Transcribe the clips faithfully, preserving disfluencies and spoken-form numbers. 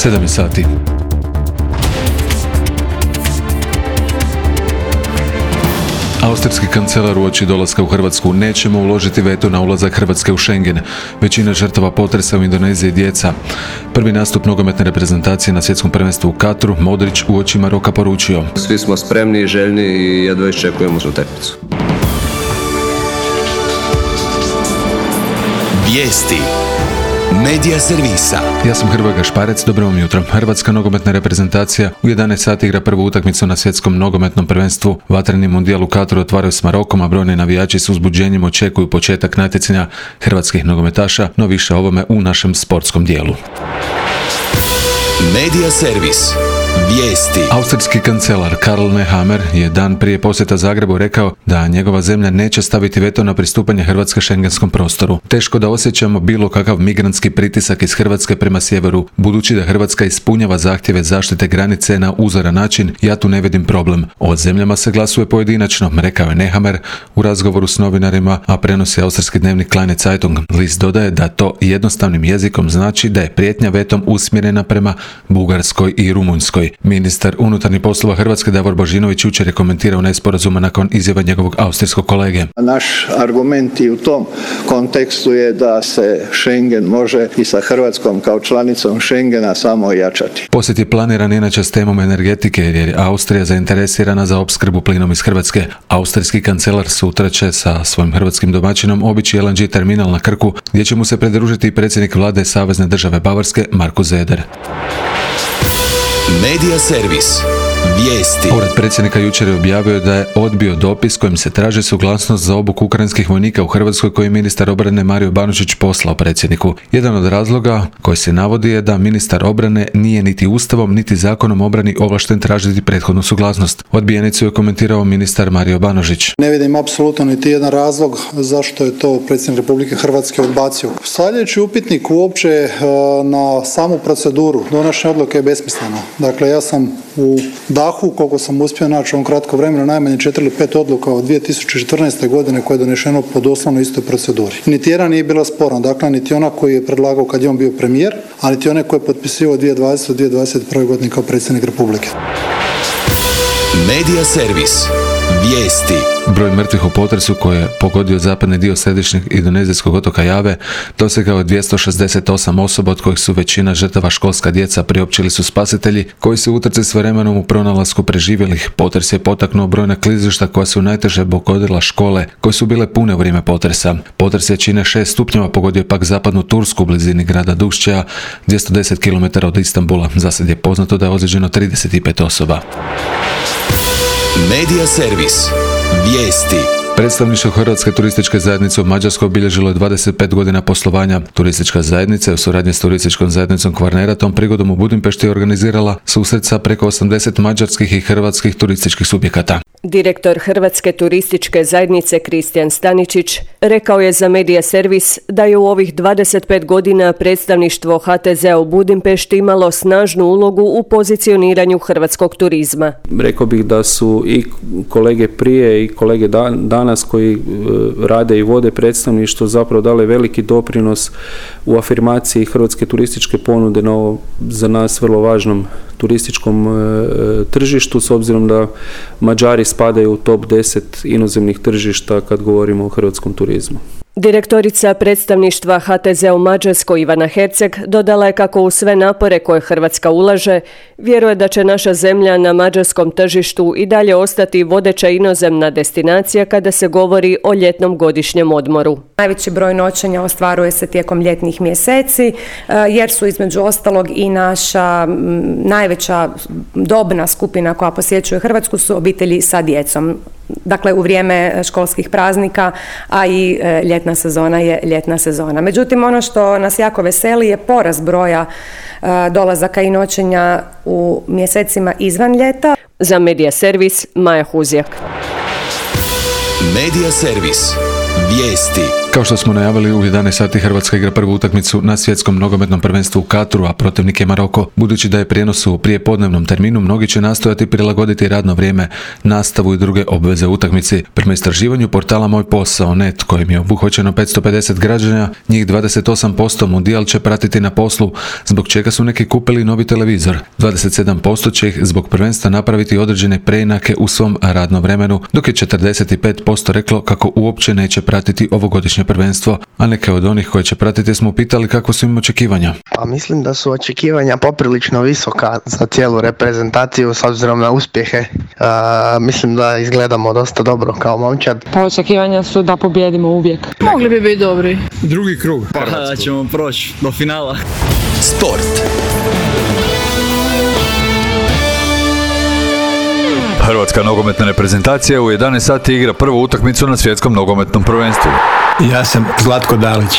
sedam sati. Austrijski kancelar uoči dolaska u Hrvatsku: nećemo uložiti veto na ulazak Hrvatske u Schengen. Većina žrtava potresa u Indoneziji djeca. Prvi nastup nogometne reprezentacije na svjetskom prvenstvu u Katru, Modrić uoči Maroka poručio: svi smo spremni i željni i jedva iščekujemo utakmicu. Vijesti Medija servisa. Ja sam Hrvoje Gašparec, dobro vam jutro. Hrvatska nogometna reprezentacija u jedanaest sati igra prvu utakmicu na svjetskom nogometnom prvenstvu. Vatreni mundijal u Katru otvaraju s Marokom, a brojni navijači s uzbuđenjem očekuju početak natjecanja hrvatskih nogometaša, no više o ovome u našem sportskom dijelu. Medija servis. Vijesti. Austrijski kancelar Karl Nehammer je dan prije posjeta Zagrebu rekao da njegova zemlja neće staviti veto na pristupanje Hrvatske šengenskom prostoru. Teško da osjećamo bilo kakav migrantski pritisak iz Hrvatske prema sjeveru, budući da Hrvatska ispunjava zahtjeve zaštite granice na uzoran način, ja tu ne vidim problem. O zemljama se glasuje pojedinačno, rekao je Nehammer u razgovoru s novinarima, a prenosi austrijski dnevnik Kleine Zeitung. List dodaje da to jednostavnim jezikom znači da je prijetnja vetom usmjerena prema Bugarskoj i Rumunjskoj. Ministar unutarnjih poslova Hrvatske Davor Božinović jučer je komentirao nesporazuma nakon izjava njegovog austrijskog kolege. Naš argument i u tom kontekstu je da se Schengen može i sa Hrvatskom kao članicom Schengena samo ojačati. Posjet je planiran inače s temom energetike jer je Austrija zainteresirana za opskrbu plinom iz Hrvatske. Austrijski kancelar sutra će sa svojim hrvatskim domaćinom obići el en ge terminal na Krku, gdje će mu se pridružiti i predsjednik vlade Savezne države Bavarske Markus Söder. Medija servis. Vijesti. Ured predsjednika jučer je objavio da je odbio dopis kojim se traži suglasnost za obuku ukrajinskih vojnika u Hrvatskoj koji je ministar obrane Mario Banožić poslao predsjedniku. Jedan od razloga koji se navodi je da ministar obrane nije niti ustavom niti zakonom o obrani ovlašten tražiti prethodnu suglasnost. Odbijenicu je komentirao ministar Mario Banožić. Ne vidim apsolutno niti jedan razlog zašto je to predsjednik Republike Hrvatske odbacio. Stavljajući upitnik uopće na samu proceduru donošenja odluke je besmisleno. Dakle, ja sam u dahu, koliko sam uspio naći u ovom kratkom vremenu, najmanje četiri ili pet odluka od dvije tisuće četrnaeste. godine koje je donešeno po doslovno istoj proceduri. Niti jedna nije bila sporna, dakle niti ona koji je predlagao kad je on bio premijer, a niti one koje je potpisivao dvije tisuće dvadesete. do dvije tisuće dvadeset prve. godine kao predsjednik Republike. Medija servis. Vijesti. Broj mrtvih u potresu koji je pogodio zapadni dio središnjeg indonezijskog otoka Jave dosegao je dvjesto šezdeset osam osoba, od kojih su većina žrtava školska djeca, priopćili su spasitelji koji se utrci s vremenom u pronalasku preživjelih. Potres je potaknuo brojna klizišta koja su najteže pogodila škole koje su bile pune u vrijeme potresa. Potres jačine šest stupnjeva pogodio je pak zapadnu Tursku u blizini grada Dukšća, dvjesto deset kilometara od Istanbula. Zasad je poznato da je ozlijeđeno trideset pet osoba. Medija servis. Vijesti. Predstavništvo Hrvatske turističke zajednice u Mađarskoj obilježilo je dvadeset pet godina poslovanja. Turistička zajednica u suradnji s turističkom zajednicom Kvarnera tom prigodom u Budimpešti je organizirala susret sa preko osamdeset mađarskih i hrvatskih turističkih subjekata. Direktor Hrvatske turističke zajednice Kristijan Staničić rekao je za Medija servis da je u ovih dvadeset pet godina predstavništvo ha te zea u Budimpešti imalo snažnu ulogu u pozicioniranju hrvatskog turizma. Rekao bih da su i kolege prije i kolege danas koji rade i vode predstavništvo zapravo dale veliki doprinos u afirmaciji hrvatske turističke ponude na ovo za nas vrlo važnom turističkom e, tržištu, s obzirom da Mađari spadaju u top deset inozemnih tržišta kad govorimo o hrvatskom turizmu. Direktorica predstavništva ha te zea u Mađarskoj Ivana Herceg dodala je kako u sve napore koje Hrvatska ulaže, vjeruje da će naša zemlja na mađarskom tržištu i dalje ostati vodeća inozemna destinacija kada se govori o ljetnom godišnjem odmoru. Najveći broj noćenja ostvaruje se tijekom ljetnih mjeseci, jer su između ostalog i naša najveća dobna skupina koja posjećuje Hrvatsku su obitelji sa djecom. Dakle, u vrijeme školskih praznika, a i ljetna sezona je ljetna sezona. Međutim, ono što nas jako veseli je porast broja dolazaka i noćenja u mjesecima izvan ljeta. Za Medija servis, Maja Huzjak. Medija servis. Vijesti. Kao što smo najavili, u jedanaest sati Hrvatska igra prvu utakmicu na svjetskom nogometnom prvenstvu u Katru, a protivnik je Maroko. Budući da je prijenos u prijepodnevnom terminu, mnogi će nastojati prilagoditi radno vrijeme, nastavu i druge obveze u utakmici. Prema istraživanju portala Moj posao punkt net, kojim je obuhvaćeno petsto pedeset građana, njih dvadeset osam posto Mundijal će pratiti na poslu, zbog čega su neki kupili novi televizor. dvadeset sedam posto će ih zbog prvenstva napraviti određene preinake u svom radnom vremenu, dok je četrdeset pet posto reklo kako uopće neće pratiti ovogodišnje prvenstvo, a neke od onih koje će pratiti smo pitali kako su im očekivanja. Pa mislim da su očekivanja poprilično visoka za cijelu reprezentaciju s obzirom na uspjehe. Uh, mislim da izgledamo dosta dobro kao momčad. Pa očekivanja su da pobijedimo uvijek. Mogli bi biti dobri. Drugi krug. Pa da ćemo proći do finala. Sport. Hrvatska nogometna reprezentacija u jedanaest sati igra prvu utakmicu na svjetskom nogometnom prvenstvu. Ja sam Zlatko Dalić.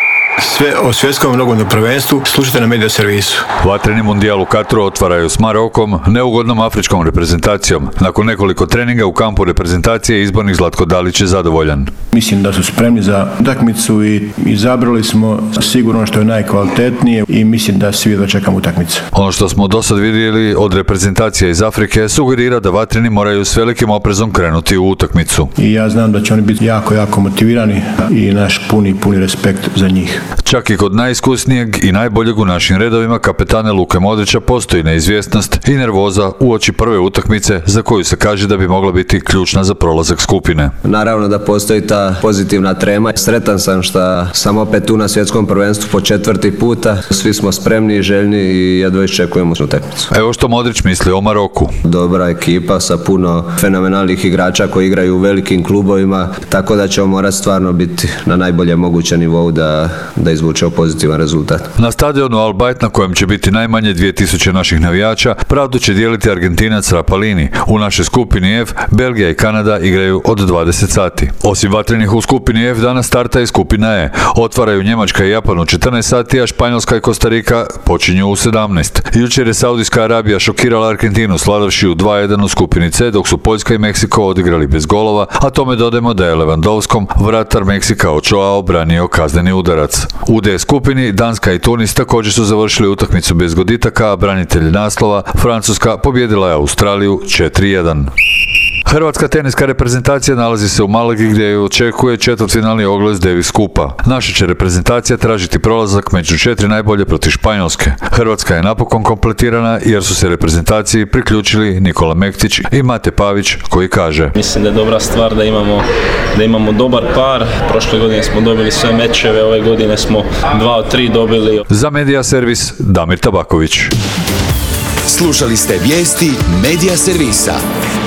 Sve o svjetskom nogometnom prvenstvu slušajte na Media Servisu. Vatreni mundijal u Katru otvaraju s Marokom, neugodnom afričkom reprezentacijom. Nakon nekoliko treninga u kampu reprezentacije izbornik Zlatko Dalić je zadovoljan. Mislim da su spremni za utakmicu i izabrali smo sigurno što je najkvalitetnije i mislim da svi dočekamo utakmicu. Ono što smo do sad vidjeli od reprezentacije iz Afrike sugerira da vatreni moraju s velikim oprezom krenuti u utakmicu. I ja znam da će oni biti jako, jako motivirani i naš puni, puni respekt za njih. Čak i kod najiskusnijeg i najboljeg u našim redovima kapetane Luke Modrića postoji neizvjesnost i nervoza uoči prve utakmice za koju se kaže da bi mogla biti ključna za prolazak skupine. Naravno da postoji ta pozitivna trema. Sretan sam što sam opet tu na svjetskom prvenstvu po četvrti puta. Svi smo spremni i željni i jedva iščekujemo utakmicu. Evo što Modrić misli o Maroku. Dobra ekipa sa puno fenomenalnih igrača koji igraju u velikim klubovima, tako da ćemo morati stvarno biti na najboljem mogućem nivou da da izvučeo pozitivan rezultat. Na stadionu Al Bayt, na kojem će biti najmanje dvije tisuće naših navijača, pravdu će dijeliti Argentinac Rapalini. U našoj skupini F, Belgija i Kanada igraju od dvadeset sati. Osim vatrenih u skupini F, danas starta i skupina E. Otvaraju Njemačka i Japan u četrnaest sati, a Španjolska i Kostarika počinju u sedamnaest. Jučer je Saudijska Arabija šokirala Argentinu slavivši u dva jedan u skupini C, dok su Poljska i Meksiko odigrali bez golova, a tome dodajemo da je Lewandowskom vratar Meksika Ochoa obranio kazneni udarac. U D skupini Danska i Tunis također su završili utakmicu bez goditaka, a branitelj naslova Francuska pobijedila je Australiju četiri jedan. Hrvatska teniska reprezentacija nalazi se u Malagi gdje je očekuje četvrtfinalni oglas Davis Kupa. Naša će reprezentacija tražiti prolazak među četiri najbolje protiv Španjolske. Hrvatska je napokon kompletirana jer su se reprezentaciji priključili Nikola Mektić i Mate Pavić koji kaže: Mislim da je dobra stvar da imamo, da imamo dobar par. Prošle godine smo dobili sve mečeve, ove godine smo dva od tri dobili. Za Media Servis Damir Tabaković. Slušali ste vijesti Media Servisa.